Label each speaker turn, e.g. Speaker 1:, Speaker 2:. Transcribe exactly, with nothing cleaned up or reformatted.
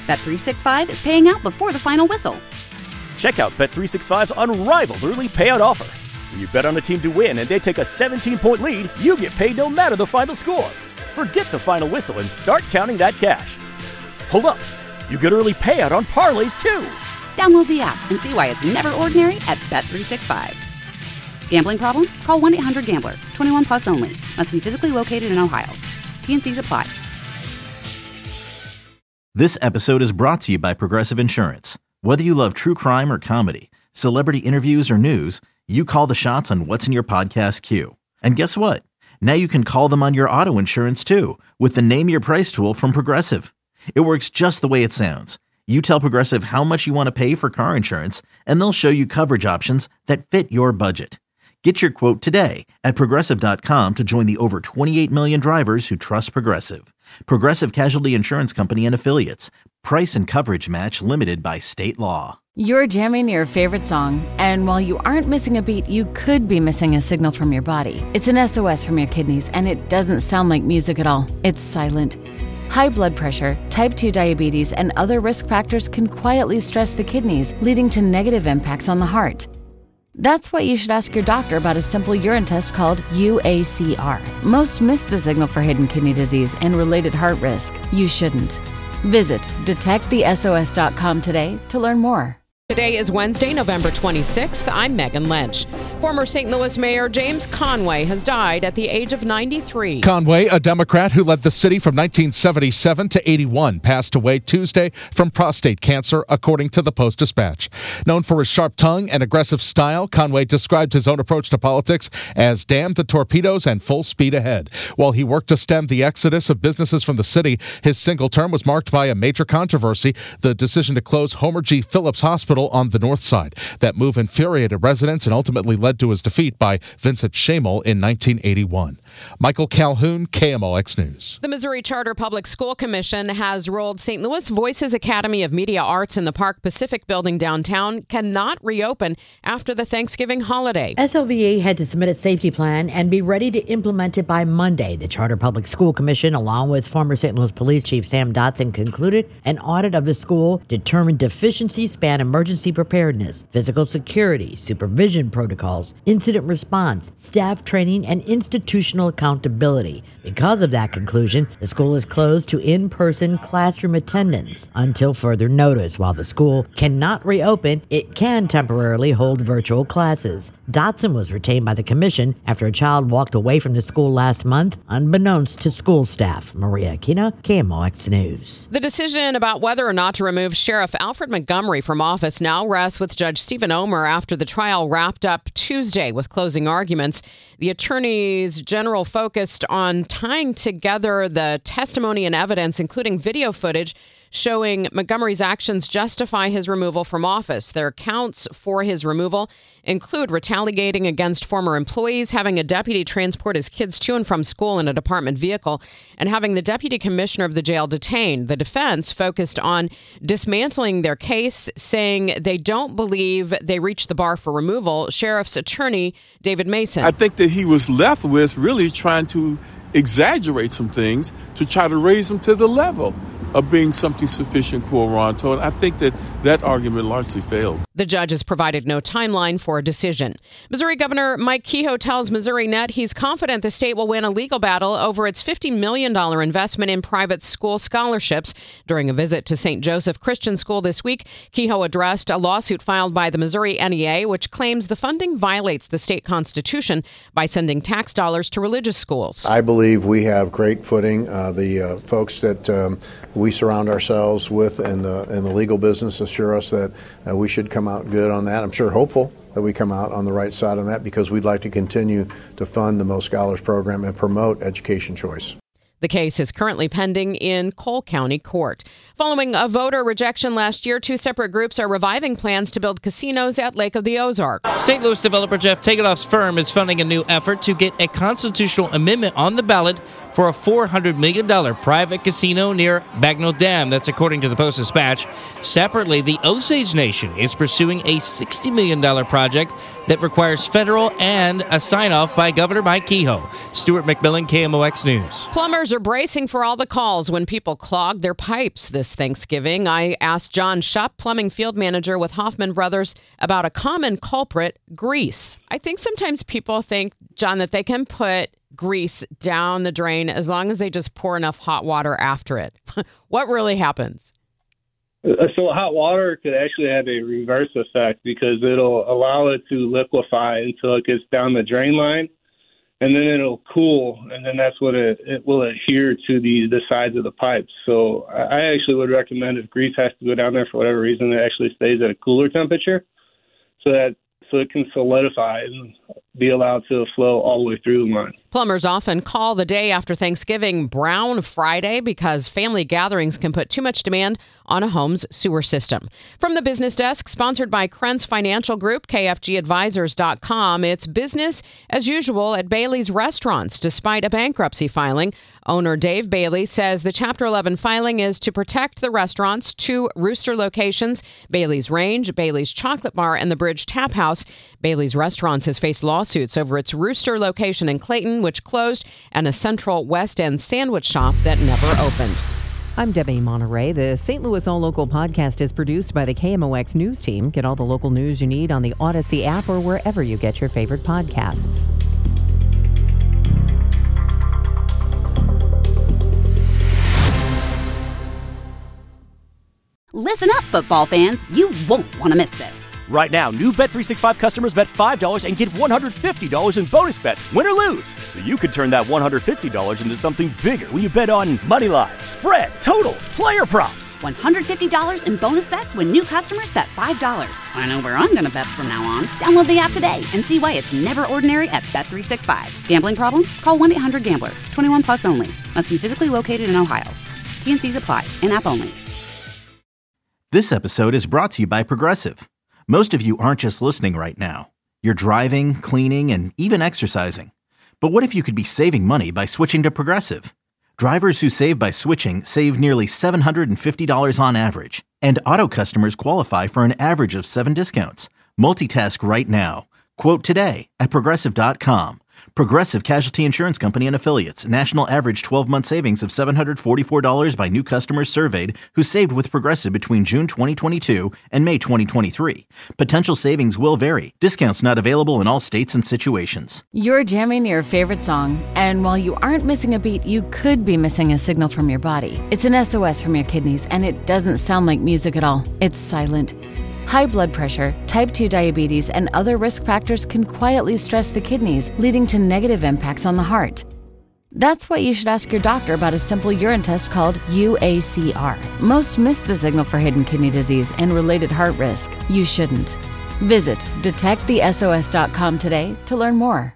Speaker 1: Bet three sixty-five is paying out before the final whistle.
Speaker 2: Check out Bet three sixty-five's unrivaled early payout offer. When you bet on a team to win and they take a seventeen-point lead, you get paid no matter the final score. Forget the final whistle and start counting that cash. Hold up. You get early payout on parlays, too.
Speaker 1: Download the app and see why it's never ordinary at Bet three sixty-five. Gambling problem? Call one eight hundred gambler. twenty-one plus only. Must be physically located in Ohio. T N Cs apply.
Speaker 3: This episode is brought to you by Progressive Insurance. Whether you love true crime or comedy, celebrity interviews or news, you call the shots on what's in your podcast queue. And guess what? Now you can call them on your auto insurance too with the Name Your Price tool from Progressive. It works just the way it sounds. You tell Progressive how much you want to pay for car insurance, and they'll show you coverage options that fit your budget. Get your quote today at Progressive dot com to join the over twenty-eight million drivers who trust Progressive. Progressive Casualty Insurance Company and Affiliates. Price and coverage match limited by state law.
Speaker 4: You're jamming your favorite song, and while you aren't missing a beat, you could be missing a signal from your body. It's an S O S from your kidneys, and it doesn't sound like music at all. It's silent. High blood pressure, type two diabetes, and other risk factors can quietly stress the kidneys, leading to negative impacts on the heart. That's why you should ask your doctor about a simple urine test called U A C R. Most miss the signal for hidden kidney disease and related heart risk. You shouldn't. Visit detect the S O S dot com today to learn more.
Speaker 5: Today is Wednesday, November twenty-sixth. I'm Megan Lynch. Former Saint Louis Mayor James Conway has died at the age of ninety-three.
Speaker 6: Conway, a Democrat who led the city from nineteen seventy-seven to eighty-one, passed away Tuesday from prostate cancer, according to the Post-Dispatch. Known for his sharp tongue and aggressive style, Conway described his own approach to politics as damn the torpedoes and full speed ahead. While he worked to stem the exodus of businesses from the city, his single term was marked by a major controversy, the decision to close Homer G. Phillips Hospital on the north side. That move infuriated residents and ultimately led to his defeat by Vincent Shamel in nineteen eighty-one. Michael Calhoun, K M O X News.
Speaker 5: The Missouri Charter Public School Commission has ruled Saint Louis Voices Academy of Media Arts in the Park Pacific building downtown cannot reopen after the Thanksgiving holiday.
Speaker 7: S L V A had to submit a safety plan and be ready to implement it by Monday. The Charter Public School Commission, along with former Saint Louis Police Chief Sam Dotson, concluded an audit of the school determined deficiencies span emergency preparedness, physical security, supervision protocols, incident response, staff training, and institutional accountability. Because of that conclusion, the school is closed to in-person classroom attendance until further notice. While the school cannot reopen, it can temporarily hold virtual classes. Dotson was retained by the commission after a child walked away from the school last month, unbeknownst to school staff. Maria Aquino, K M O X News.
Speaker 5: The decision about whether or not to remove Sheriff Alfred Montgomery from office now rests with Judge Stephen Omer after the trial wrapped up Tuesday with closing arguments. The attorneys general focused on tying together the testimony and evidence, including video footage showing Montgomery's actions justify his removal from office. Their counts for his removal include retaliating against former employees, having a deputy transport his kids to and from school in a department vehicle, and having the deputy commissioner of the jail detained. The defense focused on dismantling their case, saying they don't believe they reached the bar for removal. Sheriff's attorney David Mason.
Speaker 8: I think that he was left with really trying to exaggerate some things to try to raise them to the level of being something sufficient quo warranto, and I think that that argument largely failed.
Speaker 5: The judge has provided no timeline for a decision. Missouri Governor Mike Kehoe tells Missouri Net he's confident the state will win a legal battle over its fifty million dollars investment in private school scholarships. During a visit to Saint Joseph Christian School this week, Kehoe addressed a lawsuit filed by the Missouri N E A, which claims the funding violates the state constitution by sending tax dollars to religious schools.
Speaker 9: I believe we have great footing. Uh, the uh, folks that um, we surround ourselves with in the in the legal business assure us that uh, we should come out good on that. I'm sure hopeful that we come out on the right side on that, because we'd like to continue to fund the Most Scholars program and promote education choice.
Speaker 5: The case is currently pending in Cole County Court. Following a voter rejection last year, two separate groups are reviving plans to build casinos at Lake of the Ozarks.
Speaker 10: Saint Louis developer Jeff Takeoff's firm is funding a new effort to get a constitutional amendment on the ballot for a four hundred million dollars private casino near Bagnell Dam. That's according to the Post-Dispatch. Separately, the Osage Nation is pursuing a sixty million dollars project that requires federal and a sign-off by Governor Mike Kehoe. Stuart McMillan, K M O X News.
Speaker 5: Plumbers are bracing for all the calls when people clog their pipes this Thanksgiving. I asked John Shupp, plumbing field manager with Hoffman Brothers, about a common culprit, grease. I think sometimes people think, John, that they can put grease down the drain as long as they just pour enough hot water after it. What really happens?
Speaker 11: So hot water could actually have a reverse effect because it'll allow it to liquefy until it gets down the drain line, and then it'll cool, and then that's what it, it will adhere to the, the sides of the pipes. So I actually would recommend if grease has to go down there for whatever reason, it actually stays at a cooler temperature so that so it can solidify and be allowed to flow all the way through the line.
Speaker 5: Plumbers often call the day after Thanksgiving Brown Friday because family gatherings can put too much demand on a home's sewer system. From the Business Desk, sponsored by Krentz Financial Group, K F G advisors dot com, it's business as usual at Bailey's Restaurants, despite a bankruptcy filing. Owner Dave Bailey says the Chapter eleven filing is to protect the restaurant's two Rooster locations, Bailey's Range, Bailey's Chocolate Bar, and the Bridge Tap House. Bailey's Restaurants has faced lawsuits over its Rooster location in Clayton, which closed, and a Central West End sandwich shop that never opened.
Speaker 12: I'm Debbie Monterey. The Saint Louis All Local podcast is produced by the K M O X News team. Get all the local news you need on the Odyssey app or wherever you get your favorite podcasts.
Speaker 1: Listen up, football fans. You won't want to miss this.
Speaker 2: Right now, new Bet three sixty-five customers bet five dollars and get one hundred fifty dollars in bonus bets, win or lose. So you could turn that one hundred fifty dollars into something bigger when you bet on money line, spread, totals, player props.
Speaker 1: one hundred fifty dollars in bonus bets when new customers bet five dollars. I know where I'm going to bet from now on. Download the app today and see why it's never ordinary at Bet three sixty-five. Gambling problem? Call one eight hundred gambler. twenty-one plus only. Must be physically located in Ohio. T N Cs apply. In-app only.
Speaker 3: This episode is brought to you by Progressive. Most of you aren't just listening right now. You're driving, cleaning, and even exercising. But what if you could be saving money by switching to Progressive? Drivers who save by switching save nearly seven hundred fifty dollars on average. And auto customers qualify for an average of seven discounts. Multitask right now. Quote today at Progressive dot com. Progressive Casualty Insurance Company and Affiliates. National average twelve-month savings of seven hundred forty-four dollars by new customers surveyed who saved with Progressive between June twenty twenty-two and May twenty twenty-three. Potential savings will vary. Discounts not available in all states and situations.
Speaker 4: You're jamming your favorite song, and while you aren't missing a beat, you could be missing a signal from your body. It's an S O S from your kidneys, and it doesn't sound like music at all. It's silent. High blood pressure, type two diabetes, and other risk factors can quietly stress the kidneys, leading to negative impacts on the heart. That's why you should ask your doctor about a simple urine test called U A C R. Most miss the signal for hidden kidney disease and related heart risk. You shouldn't. Visit detect the S O S dot com today to learn more.